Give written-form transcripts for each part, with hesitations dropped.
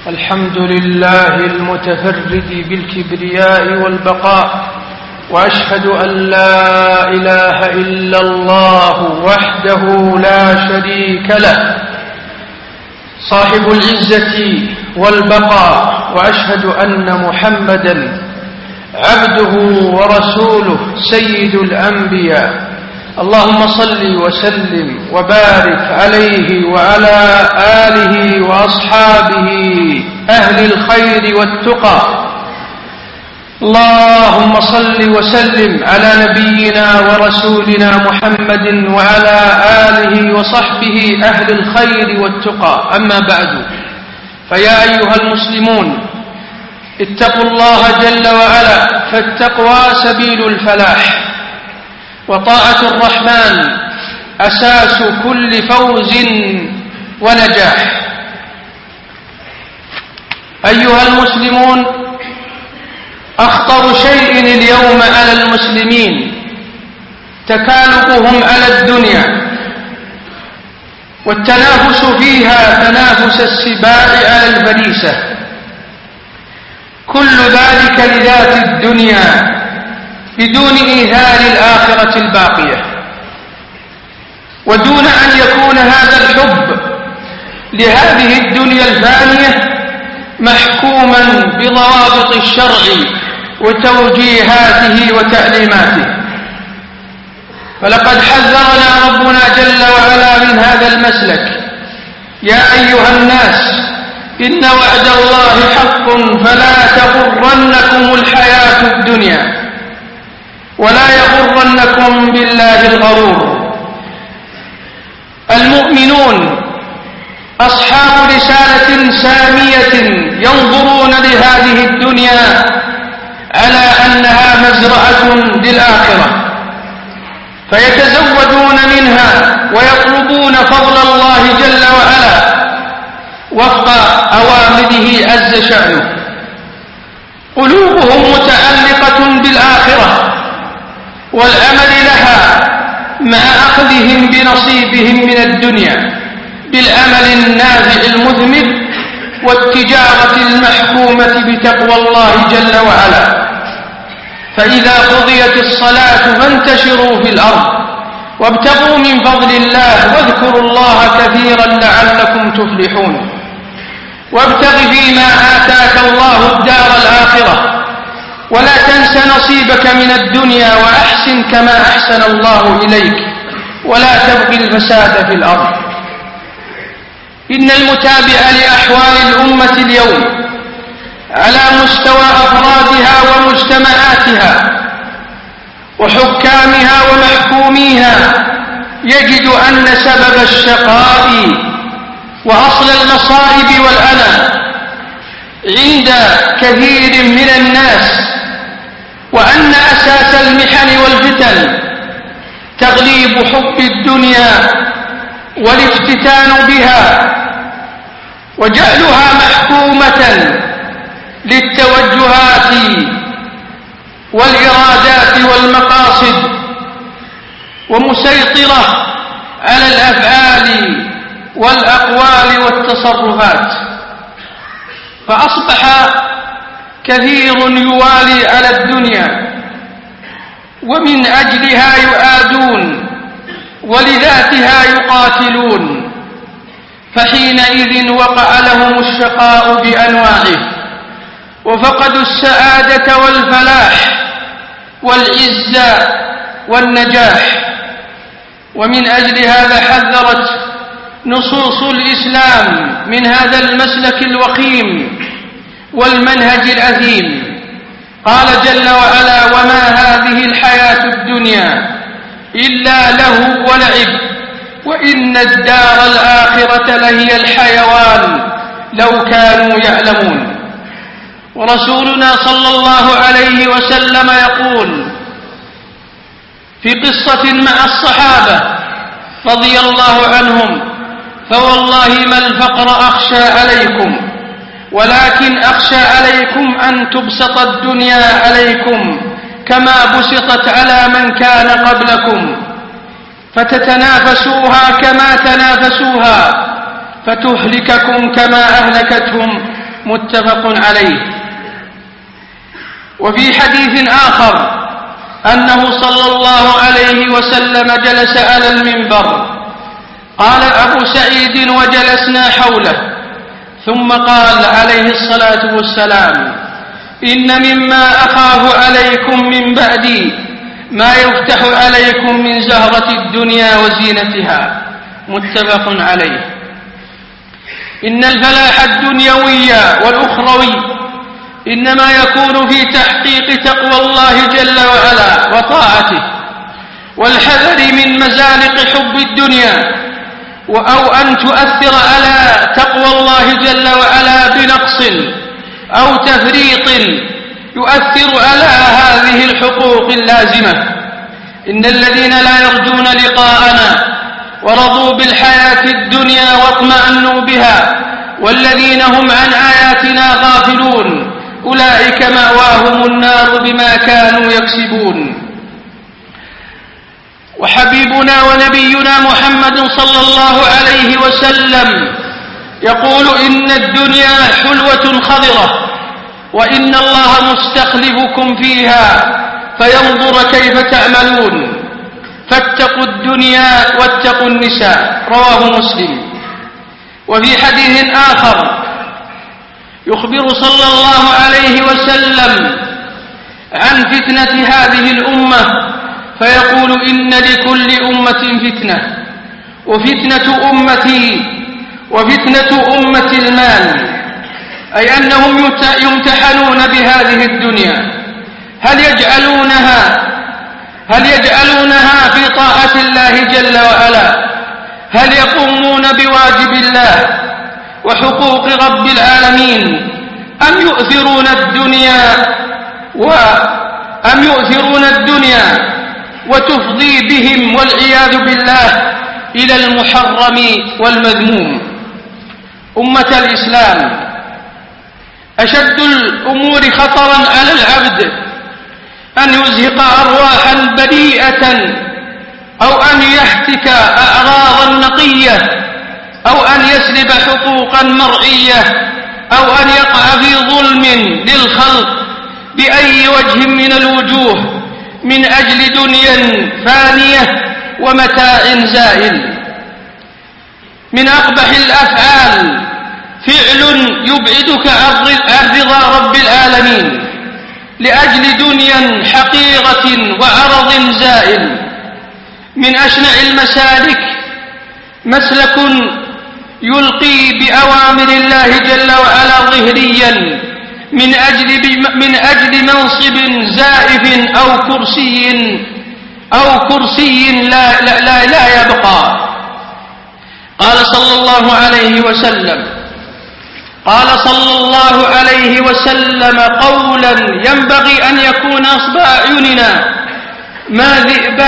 الحمد لله المتفرد بالكبرياء والبقاء، وأشهد أن لا إله إلا الله وحده لا شريك له صاحب العزة والبقاء، وأشهد أن محمدا عبده ورسوله سيد الأنبياء. اللهم صل وسلم وبارك عليه وعلى آله وأصحابه أهل الخير والتقى. اللهم صل وسلم على نبينا ورسولنا محمد وعلى آله وصحبه أهل الخير والتقى. أما بعد، فيا أيها المسلمون، اتقوا الله جل وعلا، فالتقوى سبيل الفلاح، وطاعة الرحمن أساس كل فوز ونجاح. أيها المسلمون، أخطر شيء اليوم على المسلمين تكالبهم على الدنيا، والتنافس فيها تنافس السباع على الفريسة، كل ذلك لذات الدنيا بدون إيثار الآخرة الباقية، ودون أن يكون هذا الحب لهذه الدنيا الفانية محكوما بضوابط الشرع وتوجيهاته وتعليماته. فلقد حذرنا ربنا جل وعلا من هذا المسلك: يا أيها الناس، إن وعد الله حق فلا تغرنكم الحياة الدنيا ولا يغرنكم بالله الغرور. المؤمنون أصحاب رسالة سامية ينظرون لهذه الدنيا على أنها مزرعة للآخرة، فيتزودون منها ويطلبون فضل الله جل وعلا وفق أوامره عز شأنه. قلوبهم متعلقة بالآخرة والأمل لها، مع أخذهم بنصيبهم من الدنيا بالأمل النافع المثمر والتجارة المحكومة بتقوى الله جل وعلا. فإذا قضيت الصلاة فانتشروا في الأرض وابتغوا من فضل الله واذكروا الله كثيرا لعلكم تفلحون. وابتغ فيما آتاك الله الدار الآخرة ولا تنس نصيبك من الدنيا وأحسن كما أحسن الله إليك ولا تبغ الفساد في الأرض. إن المتابع لأحوال الأمة اليوم على مستوى أفرادها ومجتمعاتها وحكامها ومحكوميها يجد أن سبب الشقاء وأصل المصائب والألم عند كثير من الناس، وأن أساس المحن والفتن تغليب حب الدنيا والافتتان بها وجعلها محكومة للتوجهات والإرادات والمقاصد، ومسيطرة على الأفعال والأقوال والتصرفات. فأصبح كثير يوالي على الدنيا ومن أجلها يؤادون ولذاتها يقاتلون، فحينئذ وقع لهم الشقاء بأنواعه وفقدوا السعادة والفلاح والعزة والنجاح. ومن أجل هذا حذرت نصوص الإسلام من هذا المسلك الوخيم والمنهج الأثيم. قال جل وعلا: وما هذه الحياة الدنيا إلا له ولعب وإن الدار الآخرة لهي الحيوان لو كانوا يعلمون. ورسولنا صلى الله عليه وسلم يقول في قصة مع الصحابة رضي الله عنهم: فوالله ما الفقر أخشى عليكم، ولكن أخشى عليكم أن تبسط الدنيا عليكم كما بسطت على من كان قبلكم، فتتنافسوها كما تنافسوها فتهلككم كما أهلكتهم متفق عليه. وفي حديث آخر أنه صلى الله عليه وسلم جلس على المنبر، قال أبو سعيد وجلسنا حوله، ثم قال عليه الصلاة والسلام: إن مما أخاف عليكم من بعدي ما يفتح عليكم من زهرة الدنيا وزينتها، متفق عليه. إن الفلاح الدنيوي والأخروي إنما يكون في تحقيق تقوى الله جل وعلا وطاعته، والحذر من مزالق حب الدنيا، أو أن تؤثر على تقوى الله جل وعلا بنقص أو تفريط يؤثر على هذه الحقوق اللازمة. إن الذين لا يرجون لقاءنا ورضوا بالحياة الدنيا واطمأنوا بها والذين هم عن آياتنا غافلون أولئك مأواهم النار بما كانوا يكسبون. وحبيبنا ونبينا محمد صلى الله عليه وسلم يقول: إن الدنيا حلوة خضرة وإن الله مستخلفكم فيها فينظر كيف تعملون، فاتقوا الدنيا واتقوا النساء، رواه مسلم. وفي حديث آخر يخبر صلى الله عليه وسلم عن فتنة هذه الأمة فيقول: إن لكل أمة فتنة وفتنة أمة المال، أي أنهم يمتحنون بهذه الدنيا، هل يجعلونها في طاعة الله جل وعلا؟ هل يقومون بواجب الله وحقوق رب العالمين، أم يؤثرون الدنيا وتفضي بهم والعياذ بالله إلى المحرم والمذموم؟ أمة الإسلام، أشد الأمور خطرا على العبد أن يزهق أرواحا بريئة، أو أن يهتك أعراضا نقية، أو أن يسلب حقوقا مرعية، أو أن يقع في ظلم للخلق بأي وجه من الوجوه من أجل دنيا فانية ومتاع زائل. من أقبح الأفعال فعل يبعدك عن رضا رب العالمين لأجل دنيا حقيرة وعرض زائل. من أشنع المسالك مسلك يلقي بأوامر الله جل وعلا ظهريا من أجل منصب زائف أو كرسي لا يبقى. قال صلى الله عليه وسلم قولا ينبغي أن يكون نصب أعيننا: ما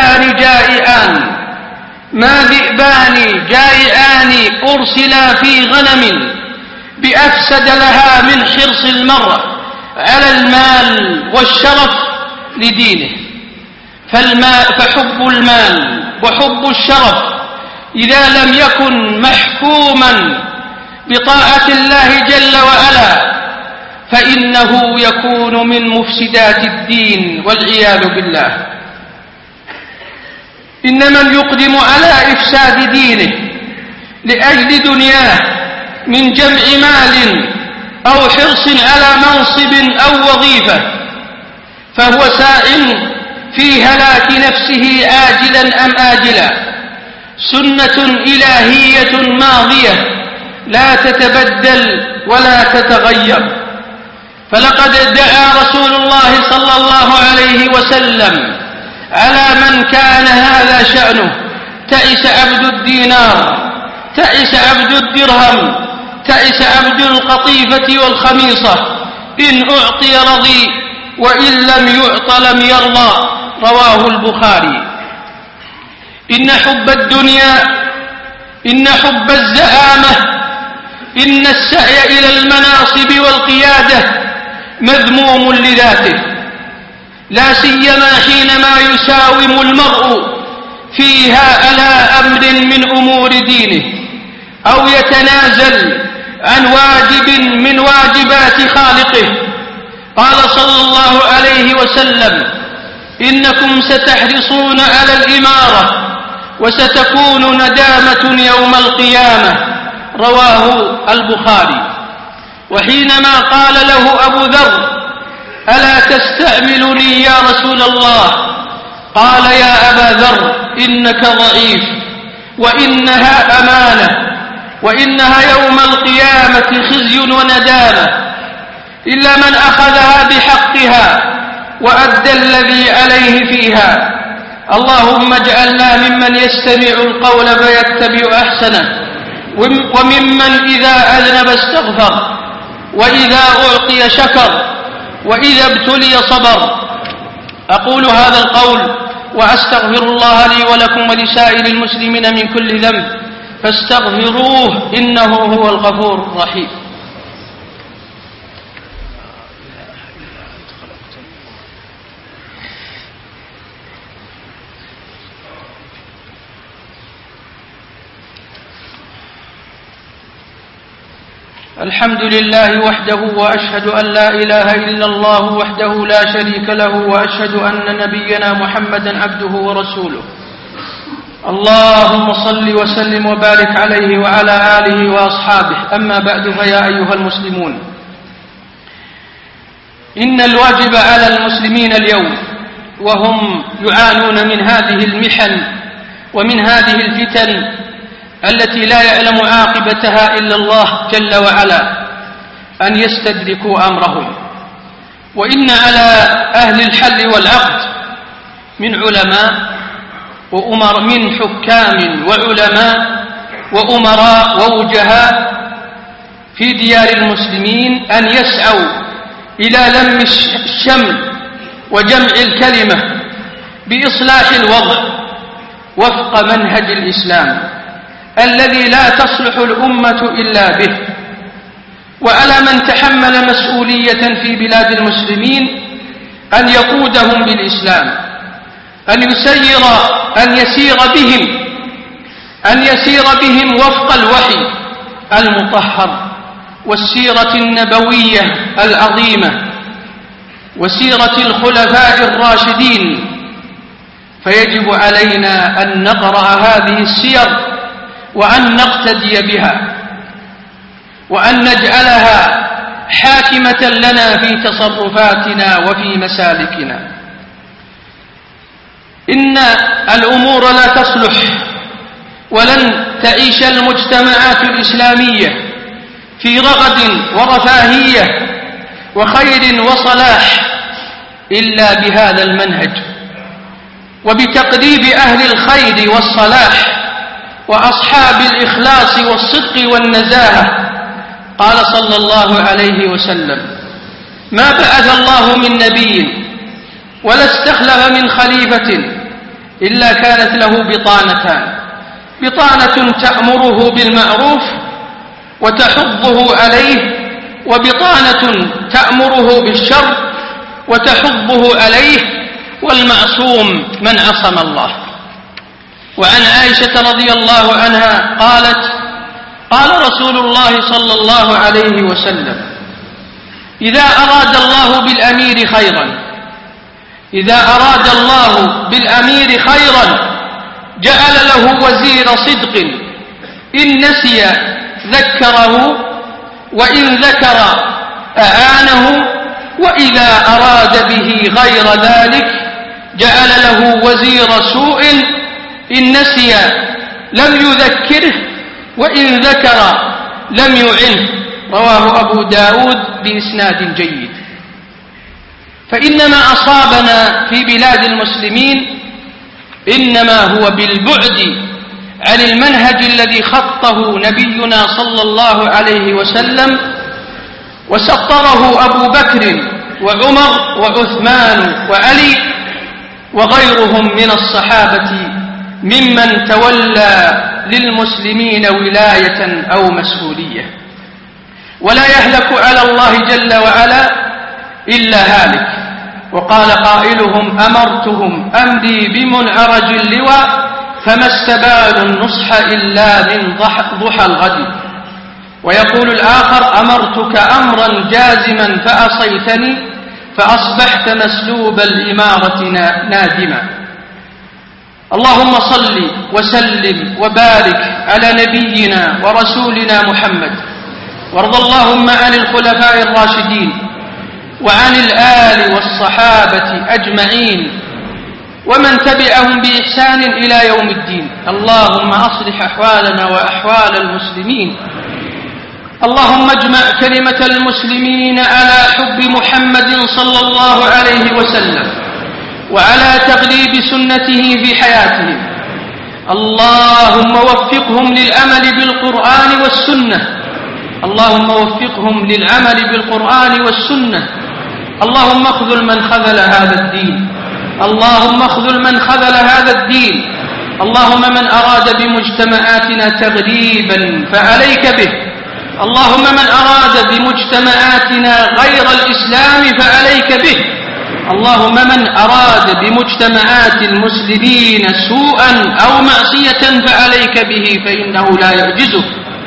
ذئبان جائعان أرسلا في غنم بأفسد لها من حرص المرء على المال والشرف لدينه. فحب المال وحب الشرف إذا لم يكن محكوما بطاعة الله جل وعلا فإنه يكون من مفسدات الدين والعياذ بالله. إن من يقدم على إفساد دينه لأجل دنياه من جمع مال أو حرص على منصب أو وظيفة فهو ساع في هلاك نفسه عاجلا أم آجلا. سنة إلهية ماضية لا تتبدل ولا تتغير. فلقد دعا رسول الله صلى الله عليه وسلم على من كان هذا شأنه: تعس عبد الدينار، تعس عبد الدرهم، تعس عبد القطيفة والخميصة، إن أعطي رضي وإن لم يعط لم يرضى، رواه البخاري. إن حب الدنيا، إن حب الزعامة، إن السعي إلى المناصب والقيادة مذموم لذاته، لا سيما حينما يساوم المرء فيها على أمر من أمور دينه، أو يتنازل عن واجب من واجبات خالقه. قال صلى الله عليه وسلم: إنكم ستحرصون على الإمارة وستكون ندامة يوم القيامة. رواه البخاري. وحينما قال له أبو ذر: ألا تستعملني يا رسول الله؟ قال: يا أبا ذر، إنك ضعيف، وإنها أمانة، وإنها يوم القيامة خزي وندامة، إلا من أخذها بحقها وأدى الذي عليه فيها. اللهم اجعلنا ممن يستمع القول فيتبع أحسنه، وممن إذا أذنب استغفر، وإذا أعطي شكر، وإذا ابتلي صبر. أقول هذا القول وأستغفر الله لي ولكم ولسائر المسلمين من كل ذنب فاستغفروه إنه هو الغفور الرحيم. الحمد لله وحده، وأشهد أن لا إله إلا الله وحده لا شريك له، وأشهد أن نبينا محمدا عبده ورسوله. اللهم صل وسلم وبارك عليه وعلى آله وأصحابه. أما بعد، فيا أيها المسلمون، إن الواجب على المسلمين اليوم وهم يعانون من هذه المحن ومن هذه الفتن التي لا يعلم عاقبتها إلا الله جل وعلا أن يستدركوا أمرهم. وإن على أهل الحل والعقد من علماء وأمر، من حكام وعلماء وأمراء ووجهاء في ديار المسلمين أن يسعوا إلى لم الشمل وجمع الكلمة بإصلاح الوضع وفق منهج الإسلام الذي لا تصلح الأمة إلا به. وعلى من تحمل مسؤولية في بلاد المسلمين أن يقودهم بالإسلام، أن يسير بهم وفق الوحي المطهر والسيرة النبوية العظيمة وسيرة الخلفاء الراشدين. فيجب علينا أن نقرأ هذه السير وأن نقتدي بها، وأن نجعلها حاكمة لنا في تصرفاتنا وفي مسالكنا. إن الأمور لا تصلح ولن تعيش المجتمعات الإسلامية في رغد ورفاهية وخير وصلاح إلا بهذا المنهج، وبتقريب أهل الخير والصلاح وأصحاب الإخلاص والصدق والنزاهة. قال صلى الله عليه وسلم: ما بعث الله من نبي ولا استخلف من خليفة إلا كانت له بطانتان: بطانة تأمره بالمعروف وتحضه عليه، وبطانة تأمره بالشر وتحضه عليه، والمعصوم من عصم الله. وعن عائشة رضي الله عنها قالت: قال رسول الله صلى الله عليه وسلم: إذا أراد الله بالأمير خيرا جعل له وزير صدق، إن نسي ذكره، وإن ذكر أعانه، وإذا أراد به غير ذلك جعل له وزير سوء، إن نسي لم يذكره، وإن ذكر لم يعنه. رواه أبو داود بإسناد جيد. فإنما أصابنا في بلاد المسلمين إنما هو بالبعد عن المنهج الذي خطه نبينا صلى الله عليه وسلم وسطره أبو بكر وعمر وعثمان وعلي وغيرهم من الصحابة ممن تولى للمسلمين ولاية أو مسؤولية. ولا يهلك على الله جل وعلا إلا هالك. وقال قائلهم: أمرتهم أمري بمنعرج اللواء فما استبالوا النصح إلا من ضحى الغد. ويقول الآخر: أمرتك أمرا جازما فأصيتني فأصبحت مسلوب الإمارة نادما. اللهم صل وسلم وبارك على نبينا ورسولنا محمد، وارض اللهم عن الخلفاء الراشدين وعن الآل والصحابة أجمعين ومن تبعهم بإحسان إلى يوم الدين. اللهم أصلح أحوالنا وأحوال المسلمين. اللهم اجمع كلمة المسلمين على حب محمد صلى الله عليه وسلم وعلى تغليب سنته في حياتهم. اللهم وفقهم للعمل بالقرآن والسنة. اللهم وفقهم للعمل بالقرآن والسنة. اللهم اخذل من خذل هذا الدين. اللهم اخذل من خذل هذا الدين. اللهم من أراد بمجتمعاتنا تغريبا فعليك به. اللهم من أراد بمجتمعاتنا غير الإسلام فعليك به. اللهم من أراد بمجتمعات المسلمين سوءا أو معصية فعليك به فإنه لا يعجزك.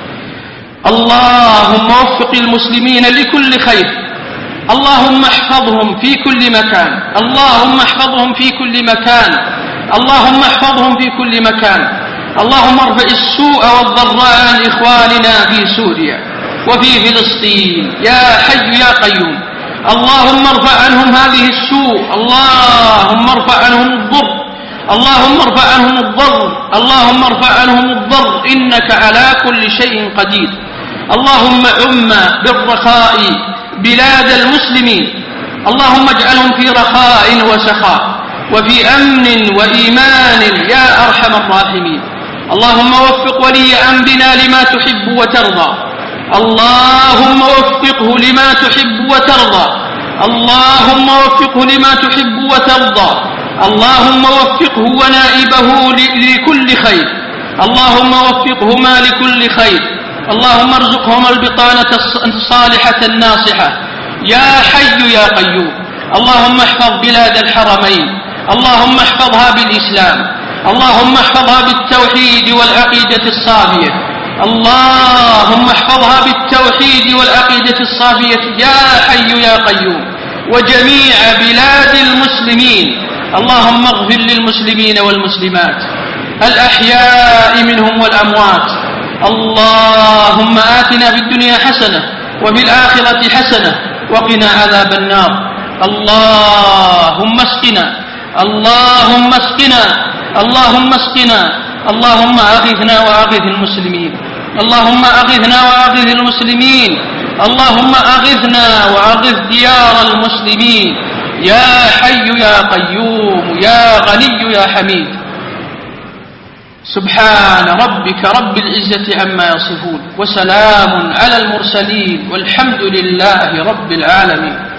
اللهم وفق المسلمين لكل خير. اللهم احفظهم في كل مكان. اللهم احفظهم في كل مكان. اللهم احفظهم في كل مكان. اللهم ارفع السوء والضراء عن إخواننا في سوريا وفي فلسطين يا حي يا قيوم. اللهم ارفع عنهم هذه السوء. اللهم ارفع عنهم الضر. اللهم ارفع عنهم الضر. اللهم ارفع عنهم الضر إنك على كل شيء قدير. اللهم عم بالرخاء بلاد المسلمين. اللهم اجعلهم في رخاء وسخاء وفي أمن وإيمان يا أرحم الراحمين. اللهم وفق ولي أمرنا لما تحب وترضى. اللهم وفقه لما تحب وترضى. اللهم وفقه لما تحب وترضى. اللهم وفقه ونائبه لكل خير. اللهم وفقهما لكل خير. اللهم ارزقهما البطانة الصالحة الناصحة يا حي يا قيوم. اللهم احفظ بلاد الحرمين. اللهم احفظها بالإسلام. اللهم احفظها بالتوحيد والعقيدة الصافية. اللهم احفظها بالتوحيد والعقيدة الصافية يا حي يا قيوم. وجميع بلاد المسلمين. اللهم اغفر للمسلمين والمسلمات الأحياء منهم والأموات. اللهم آتنا في الدنيا حسنة وفي الآخرة حسنة وقنا عذاب النار. اللهم اسقنا. اللهم اسقنا. اللهم اسقنا. اللهم أغثنا وأغث المسلمين. اللهم أغثنا وأغث المسلمين. اللهم أغثنا وأغث ديار المسلمين يا حي يا قيوم يا غني يا حميد. سبحان ربك رب العزة عما يصفون وسلام على المرسلين والحمد لله رب العالمين.